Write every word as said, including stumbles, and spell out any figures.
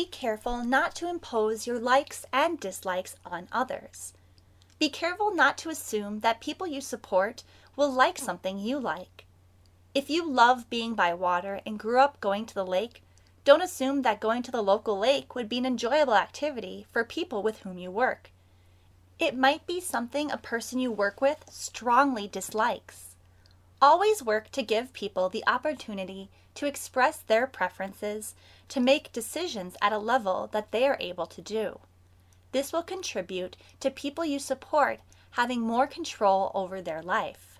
be careful not to impose your likes and dislikes on others. Be careful not to assume that people you support will like something you like. If you love being by water and grew up going to the lake, don't assume that going to the local lake would be an enjoyable activity for people with whom you work. It might be something a person you work with strongly dislikes. Always work to give people the opportunity to express their preferences, to make decisions at a level that they are able to do. This will contribute to people you support having more control over their life.